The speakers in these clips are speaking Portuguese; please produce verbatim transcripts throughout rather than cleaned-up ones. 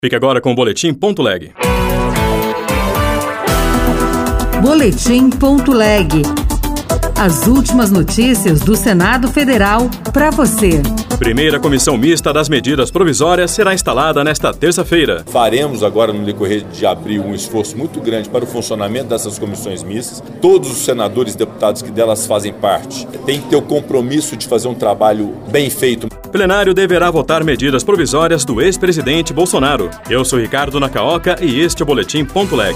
Fique agora com o Boletim Ponto Leg. Boletim Ponto Leg. As últimas notícias do Senado Federal para você. Primeira comissão mista das medidas provisórias será instalada nesta terça-feira. Faremos agora, no decorrer de abril, um esforço muito grande para o funcionamento dessas comissões mistas. Todos os senadores e deputados que delas fazem parte têm que ter o compromisso de fazer um trabalho bem feito. O plenário deverá votar medidas provisórias do ex-presidente Bolsonaro. Eu sou Ricardo Nacaoca e este é o Boletim Ponto Leg.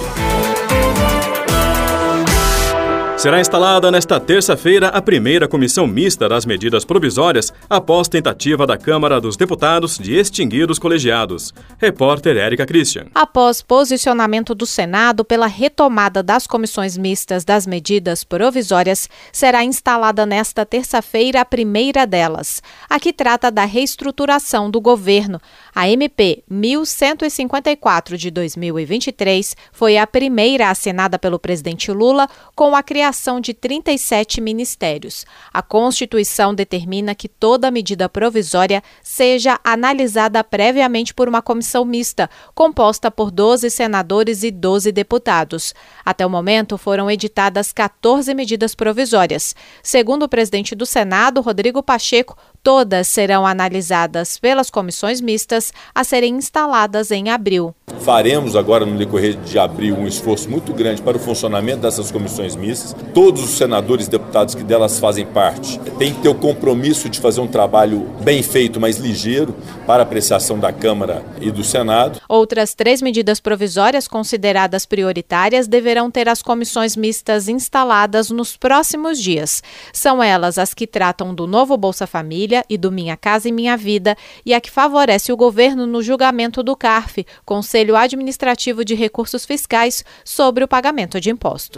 Será instalada nesta terça-feira a primeira comissão mista das medidas provisórias após tentativa da Câmara dos Deputados de extinguir os colegiados. Repórter Érica Christian. Após posicionamento do Senado pela retomada das comissões mistas das medidas provisórias, será instalada nesta terça-feira a primeira delas, a que trata da reestruturação do governo. A M P mil cento e cinquenta e quatro de dois mil e vinte e três foi a primeira assinada pelo presidente Lula com a criação de trinta e sete ministérios. A Constituição determina que toda medida provisória seja analisada previamente por uma comissão mista, composta por doze senadores e doze deputados. Até o momento, foram editadas quatorze medidas provisórias. Segundo o presidente do Senado, Rodrigo Pacheco, todas serão analisadas pelas comissões mistas a serem instaladas em abril. Faremos agora, no decorrer de abril, um esforço muito grande para o funcionamento dessas comissões mistas. Todos os senadores e deputados que delas fazem parte têm que ter o compromisso de fazer um trabalho bem feito, mas ligeiro, para apreciação da Câmara e do Senado. Outras três medidas provisórias consideradas prioritárias deverão ter as comissões mistas instaladas nos próximos dias. São elas as que tratam do novo Bolsa Família e do Minha Casa e Minha Vida e a que favorece o governo no julgamento do CARF, Conselho Administrativo de Recursos Fiscais, sobre o pagamento de impostos.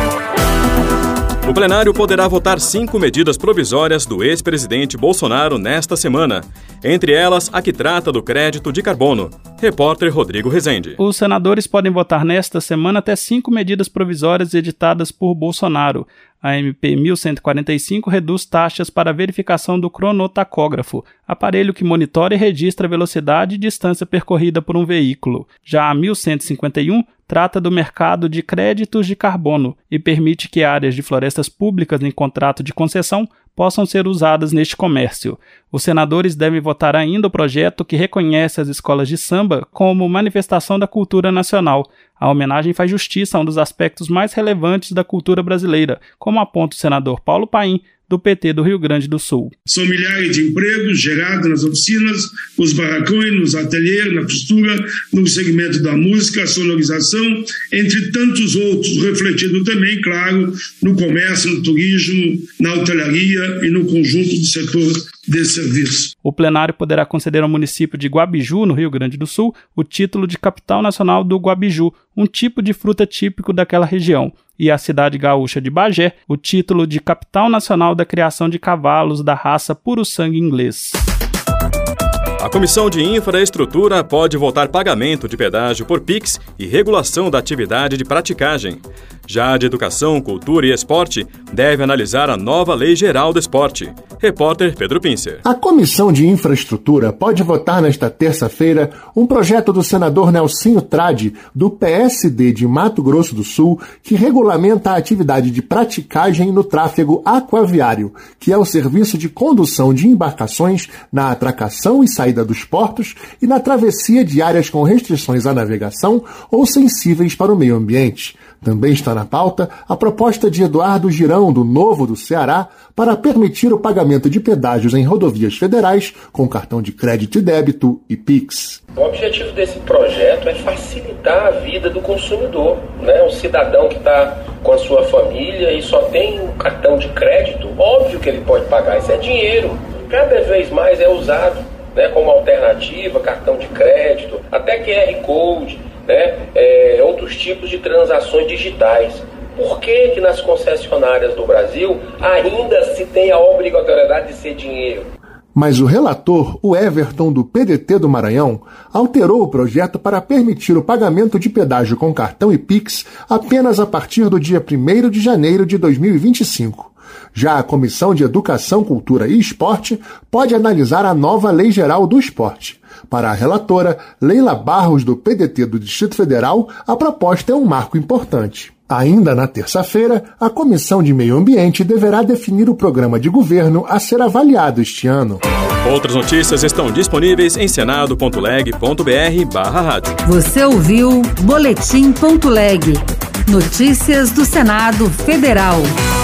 O plenário poderá votar cinco medidas provisórias do ex-presidente Bolsonaro nesta semana. Entre elas, a que trata do crédito de carbono. Repórter Rodrigo Rezende. Os senadores podem votar nesta semana até cinco medidas provisórias editadas por Bolsonaro. A M P mil cento e quarenta e cinco reduz taxas para verificação do cronotacógrafo, aparelho que monitora e registra a velocidade e distância percorrida por um veículo. Já a mil cento e cinquenta e um trata do mercado de créditos de carbono e permite que áreas de florestas públicas em contrato de concessão possam ser usadas neste comércio. Os senadores devem votar ainda o projeto que reconhece as escolas de samba como manifestação da cultura nacional. A homenagem faz justiça a um dos aspectos mais relevantes da cultura brasileira, como aponta o senador Paulo Paim, do P T do Rio Grande do Sul. São milhares de empregos gerados nas oficinas, nos barracões, nos ateliês, na costura, no segmento da música, a sonorização, entre tantos outros, refletido também, claro, no comércio, no turismo, na hotelaria e no conjunto do setor de serviço. O plenário poderá conceder ao município de Guabiju, no Rio Grande do Sul, o título de capital nacional do Guabiju, um tipo de fruta típico daquela região, e à cidade gaúcha de Bagé, o título de capital nacional da criação de cavalos da raça puro-sangue inglês. A Comissão de Infraestrutura pode votar pagamento de pedágio por Pix e regulação da atividade de praticagem. Já a de Educação, Cultura e Esporte deve analisar a nova Lei Geral do Esporte. Repórter Pedro Pincer. A Comissão de Infraestrutura pode votar nesta terça-feira um projeto do senador Nelsinho Trade, do P S D de Mato Grosso do Sul, que regulamenta a atividade de praticagem no tráfego aquaviário, que é o serviço de condução de embarcações na atracação e saída dos portos e na travessia de áreas com restrições à navegação ou sensíveis para o meio ambiente. Também está na pauta a proposta de Eduardo Girão, do Novo do Ceará, para permitir o pagamento de pedágios em rodovias federais com cartão de crédito e débito e Pix. O objetivo desse projeto é facilitar a vida do consumidor, né? Um cidadão que está com a sua família e só tem um cartão de crédito, óbvio que ele pode pagar, isso é dinheiro. Cada vez mais é usado, né, como alternativa, cartão de crédito, até Q R Code, né, é, outros tipos de transações digitais. Por que que nas concessionárias do Brasil ainda se tem a obrigatoriedade de ser dinheiro? Mas o relator, o Everton do P D T do Maranhão, alterou o projeto para permitir o pagamento de pedágio com cartão e Pix apenas a partir do dia primeiro de janeiro de dois mil e vinte e cinco. Já a Comissão de Educação, Cultura e Esporte pode analisar a nova Lei Geral do Esporte. Para a relatora, Leila Barros, do P D T do Distrito Federal, a proposta é um marco importante. Ainda na terça-feira, a Comissão de Meio Ambiente deverá definir o programa de governo a ser avaliado este ano. Outras notícias estão disponíveis em senado ponto leg ponto br barra rádio. Você ouviu Boletim ponto leg. Notícias do Senado Federal.